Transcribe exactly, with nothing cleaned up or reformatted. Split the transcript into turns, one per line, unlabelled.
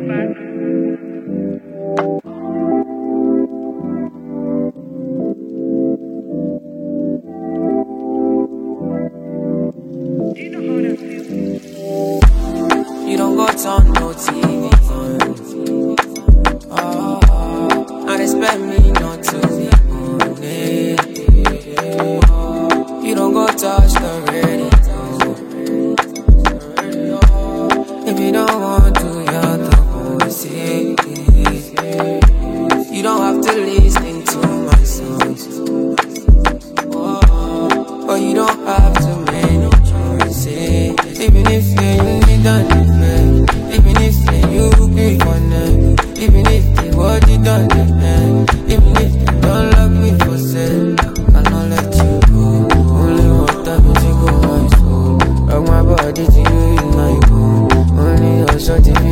You don't go turn no T V on. Oh, and expect me not to be on it. You don't go touch the radio. If you don't want to, you're the voice. You don't have to listen to my songs. Oh, or you don't have to make choices. Even if you need done different, even if you pay for them, even if they what you done different, even if you don't love me for sale, I'll let you go. Only one time you go my soul. Rock my body to you in my home. Only your shot in